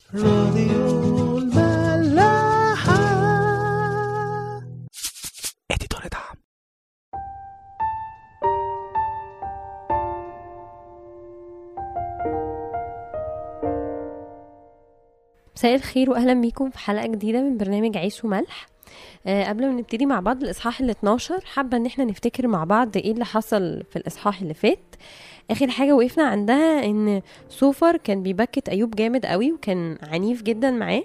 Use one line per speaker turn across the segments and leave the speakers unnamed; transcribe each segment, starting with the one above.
راديو الملاحة. اديتور دعم.
مساء الخير واهلا بيكم في حلقة جديدة من برنامج عيش وملح. قبل ما نبتدي مع بعض الاصحاح ال 12 حابة ان احنا نفتكر مع بعض ايه اللي حصل في الاصحاح اللي فات. اخر حاجة وقفنا عندها ان سوفر كان بيبكت ايوب جامد قوي وكان عنيف جدا معاه.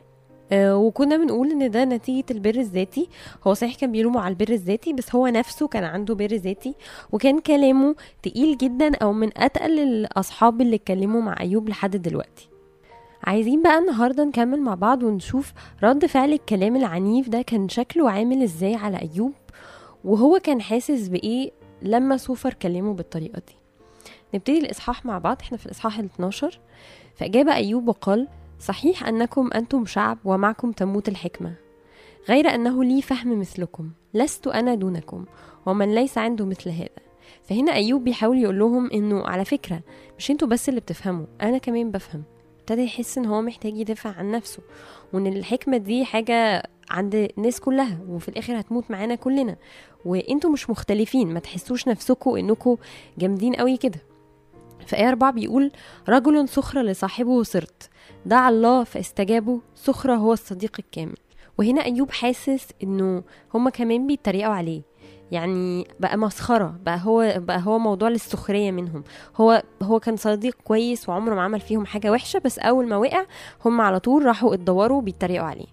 وكنا بنقول ان ده نتيجة البر الذاتي. هو صحيح كان بيلومه على البر الذاتي، بس هو نفسه كان عنده بر ذاتي وكان كلامه تقيل جدا، او من اتقل الاصحاب اللي اتكلموا مع ايوب لحد دلوقتي. عايزين بقى النهاردة نكمل مع بعض ونشوف رد فعل الكلام العنيف ده كان شكله عامل ازاي على ايوب، وهو كان حاسس بايه لما سوفر كلمه بالطريقة دي. نبتدي الاصحاح مع بعض. احنا في الاصحاح ال 12. فاجاب ايوب وقال: صحيح انكم انتم شعب ومعكم تموت الحكمة، غير انه لي فهم مثلكم، لست انا دونكم، ومن ليس عنده مثل هذا. فهنا ايوب بيحاول يقول لهم انه على فكرة مش انتوا بس اللي بتفهموا، انا كمان بفهم. ابتدى يحس ان هو محتاج يدافع عن نفسه، وان الحكمة دي حاجة عند الناس كلها، وفي الاخر هتموت معانا كلنا، وانتوا مش مختلفين، ما تحسوش نفسكم انكم جامدين قوي كده. في آية 4 بيقول: رجل سخر لصاحبه صرت، دعا الله فاستجابه، سخرة هو الصديق الكامل. وهنا أيوب حاسس انه هما كمان بيتريقوا عليه، يعني بقى مسخرة، بقى هو موضوع للسخرية منهم. هو كان صديق كويس وعمره ما عمل فيهم حاجة وحشة، بس أول ما وقع هم على طول راحوا اتدوروا بيتريقوا عليه.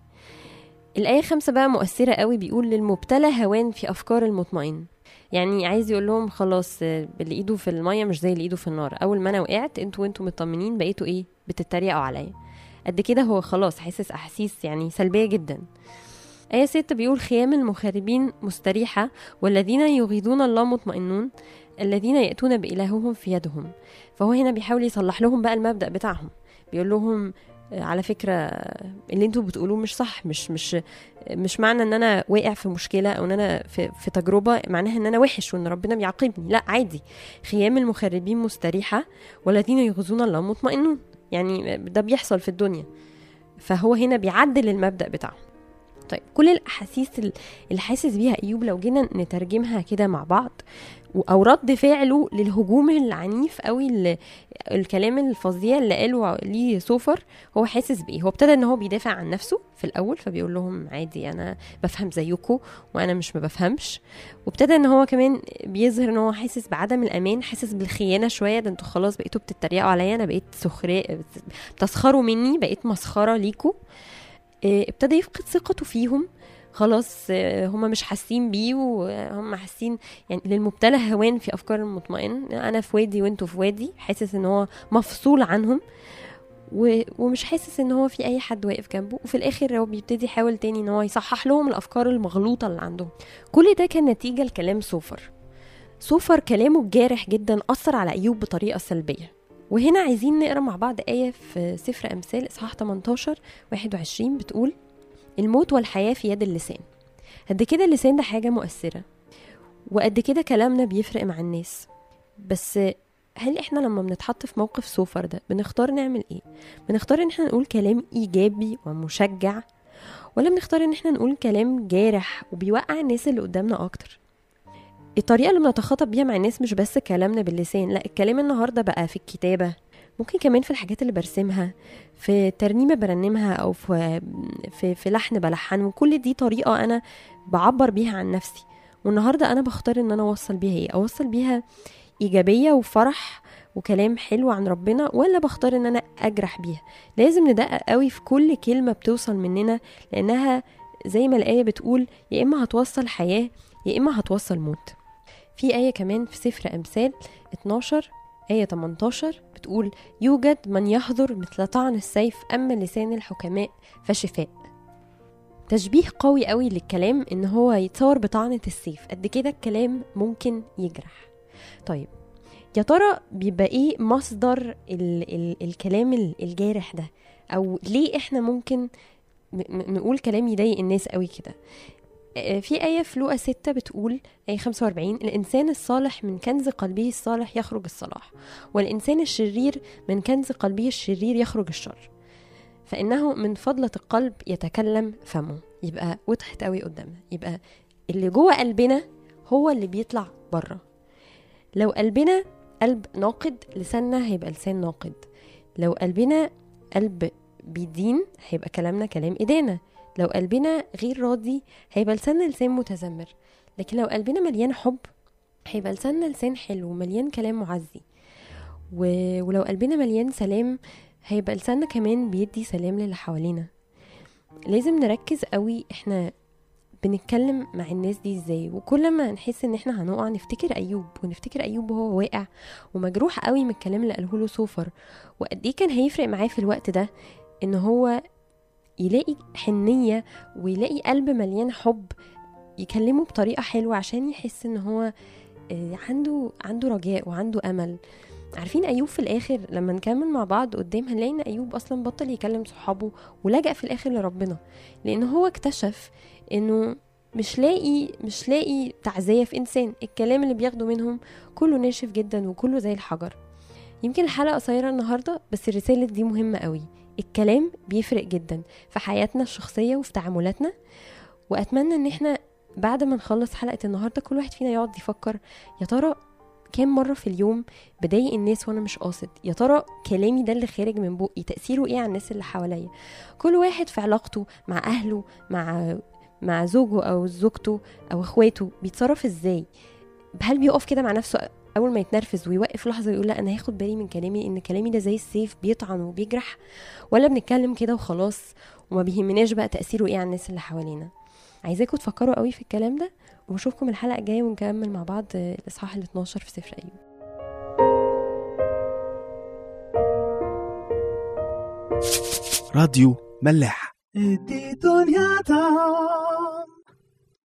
الآية 5 بقى مؤثرة قوي، بيقول: للمبتلى هوان في أفكار المطمئن. يعني عايز يقول لهم خلاص، اللي ايده في المية مش زي اللي ايده في النار. اول ما انا وقعت انتوا مطمنين، بقيتوا ايه؟ بتتريقوا عليا. قد كده هو خلاص حاسس احاسيس يعني سلبية جدا. آية 6 بيقول: خيام المخربين مستريحة، والذين يغيظون الله مطمئنون، الذين يأتون بإلههم في يدهم. فهو هنا بيحاول يصلح لهم بقى المبدأ بتاعهم، بيقول لهم على فكرة اللي انتوا بتقولوه مش صح. مش معنى ان انا واقع في مشكلة او ان انا في تجربة معناها ان انا وحش وان ربنا بيعاقبني. لا، عادي. خيام المخربين مستريحة، والذين يغيظون الله مطمئنون. يعني ده بيحصل في الدنيا. فهو هنا بيعدل المبدأ بتاعه. طيب، كل الأحاسيس اللي حاسس بيها أيوب لو جينا نترجمها كده مع بعض، أو رد فعله للهجوم العنيف قوي، الكلام الفظيع اللي قاله ليه سوفر، هو حاسس بإيه؟ هو ابتدى ان هو بيدافع عن نفسه في الأول، فبيقول لهم عادي أنا بفهم زيكم وأنا مش ما بفهمش. وابتدى ان هو كمان بيظهر ان هو حاسس بعدم الأمان، حاسس بالخيانة شوية. ده انتوا خلاص بقيتوا بتتريقوا عليا، أنا بقيت سخرية، بتسخروا مني، بقيت مسخرة ليكم. ابتدى يفقد ثقته فيهم. خلاص هم مش حاسين بيه، وهم حاسين يعني للمبتلى هوان في افكار المطمئن. انا في وادي وانتوا في وادي، حاسس ان هو مفصول عنهم ومش حاسس ان هو في اي حد واقف جنبه. وفي الاخر هو بيبتدي يحاول تاني ان هو يصحح لهم الافكار المغلوطة اللي عندهم. كل ده كان نتيجة لكلام سوفر كلامه الجارح جدا اثر على ايوب بطريقة سلبية. وهنا عايزين نقرأ مع بعض آية في سفر أمثال إصحاح 18:21 بتقول: الموت والحياة في يد اللسان. قد كده اللسان ده حاجة مؤثرة، وقد كده كلامنا بيفرق مع الناس. بس هل احنا لما بنتحط في موقف سوفر ده بنختار نعمل ايه؟ بنختار ان احنا نقول كلام ايجابي ومشجع، ولا بنختار ان احنا نقول كلام جارح وبيوقع الناس اللي قدامنا اكتر؟ الطريقة اللي بنتخاطب بيها مع الناس مش بس كلامنا باللسان، لا، الكلام النهاردة بقى في الكتابة، ممكن كمان في الحاجات اللي برسمها، في ترنيمة برنمها، أو في لحن بلحن. وكل دي طريقة أنا بعبر بيها عن نفسي. والنهاردة أنا بختار إن أنا أوصل بيها إيه؟ أوصل بيها إيجابية وفرح وكلام حلو عن ربنا، ولا بختار إن أنا أجرح بيها؟ لازم ندقق قوي في كل كلمة بتوصل مننا، لأنها زي ما الآية بتقول يا إما هتوصل حياة يا إما هتوصل موت. في آية كمان في سفر أمثال 12 آية 18 بتقول: يوجد من يحضر مثل طعن السيف، أما لسان الحكماء فشفاء. تشبيه قوي قوي للكلام إن هو يتصور بطعنة السيف. قد كده الكلام ممكن يجرح. طيب، يا ترى بيبقى إيه مصدر الكلام الجارح ده؟ أو ليه إحنا ممكن نقول كلام يضايق الناس قوي كده؟ في آية في لوقا 6 بتقول آية 45: الإنسان الصالح من كنز قلبه الصالح يخرج الصلاح، والإنسان الشرير من كنز قلبه الشرير يخرج الشر. فإنه من فضلة القلب يتكلم فمه. يبقى وضحت قوي قدامنا، يبقى اللي جوه قلبنا هو اللي بيطلع بره. لو قلبنا قلب ناقد، لساننا هيبقى لسان ناقد. لو قلبنا قلب بيدين، هيبقى كلامنا كلام إدانة. لو قلبنا غير راضي، هيبقى لساننا لسان متذمر. لكن لو قلبنا مليان حب، هيبقى لساننا لسان حلو مليان كلام معزي. ولو قلبنا مليان سلام، هيبقى لساننا كمان بيدي سلام للي حوالينا. لازم نركز قوي احنا بنتكلم مع الناس دي ازاي. وكل ما نحس ان احنا هنقع، نفتكر ايوب، ونفتكر ايوب وهو واقع ومجروح قوي من الكلام اللي قاله له سوفر، وقد ايه كان هيفرق معاه في الوقت ده ان هو يلاقي حنية ويلاقي قلب مليان حب يكلمه بطريقة حلوة عشان يحس ان هو عنده رجاء وعنده امل. عارفين ايوب في الاخر لما نكمل مع بعض قدام هنلاقي ان ايوب اصلا بطل يكلم صحابه ولجأ في الاخر لربنا، لان هو اكتشف انه مش لاقي تعزية في انسان. الكلام اللي بياخده منهم كله ناشف جدا وكله زي الحجر. يمكن الحلقة قصيرة النهاردة، بس الرسالة دي مهمة قوي. الكلام بيفرق جدا في حياتنا الشخصية وفي تعاملاتنا. واتمنى ان احنا بعد ما نخلص حلقة النهاردة كل واحد فينا يقعد يفكر، يا ترى كام مرة في اليوم بضايق الناس وانا مش قاصد؟ يا ترى كلامي ده اللي خارج من بقي تأثيره ايه على الناس اللي حواليا؟ كل واحد في علاقته مع اهله، مع زوجه او زوجته او اخواته بيتصرف ازاي؟ هل بيقف كده مع نفسه اول ما يتنرفز ويوقف لحظة ويقول لا انا هاخد بالي من كلامي، ان كلامي ده زي السيف بيطعن وبيجرح؟ ولا بنتكلم كده وخلاص وما بيهمناش بقى تأثيره ايه على الناس اللي حوالينا؟ عايزاكم تفكروا قوي في الكلام ده، ونشوفكم الحلقة الجاية ونكمل مع بعض الإصحاح 12 في سفر أيوب.
راديو ملاح. دي دنيا